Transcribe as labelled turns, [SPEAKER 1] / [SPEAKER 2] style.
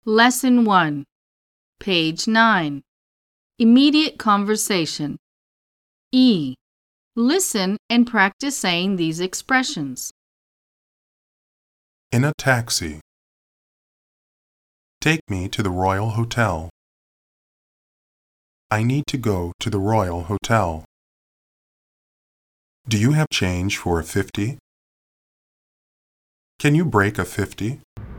[SPEAKER 1] Lesson 1, page 9. Immediate conversation. E. Listen and practice saying these expressions.
[SPEAKER 2] In a taxi. Take me to the Royal Hotel. I need to go to the Royal Hotel. Do you have change for a 50? Can you break a 50?